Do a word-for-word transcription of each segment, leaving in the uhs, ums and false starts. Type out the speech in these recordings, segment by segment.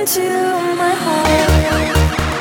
to my heart.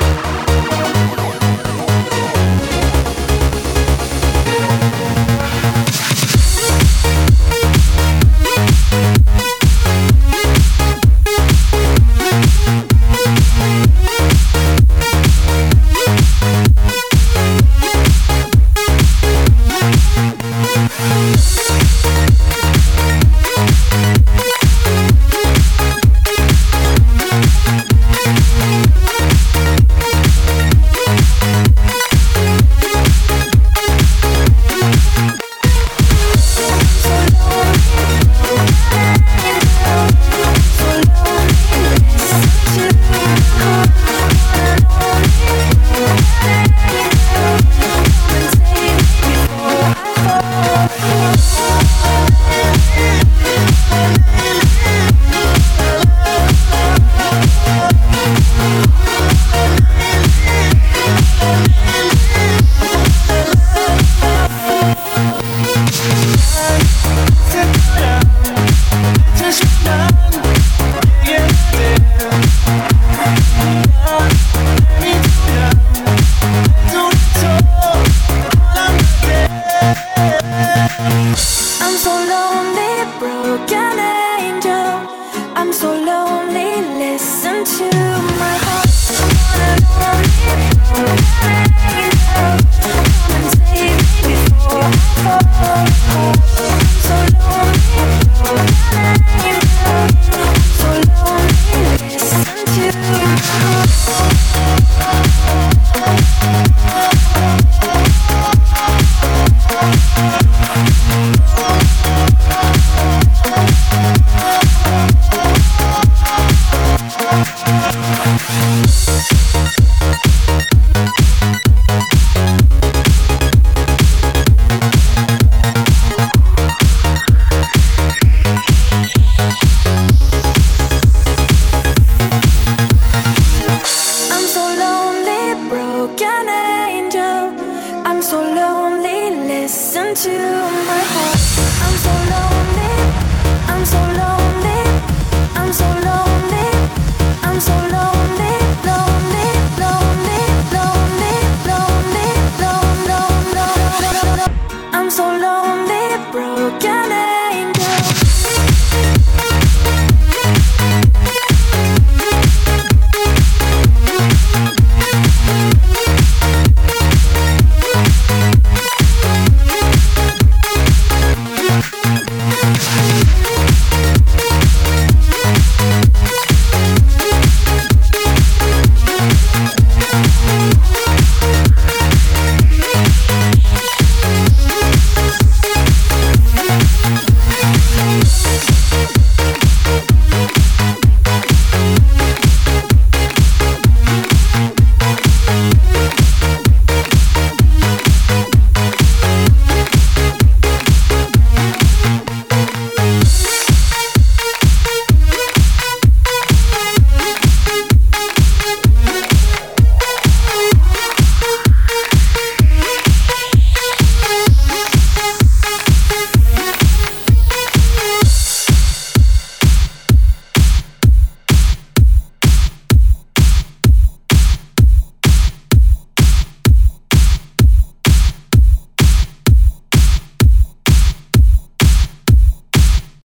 I'm so lonely, broken angel. I'm so lonely, listen to my heart. I'm lonely, broken angel. Come and save me before I fall. I'm so lonely, broken angel. I'm so lonely, listen to my heart. I'm so lonely, listen to my heart. I'm so lonely, I'm so lonely, I'm so lonely, I'm so lonely, lonely, lonely, lonely, lonely, lonely, lonely, lonely. I'm so lonely, broken.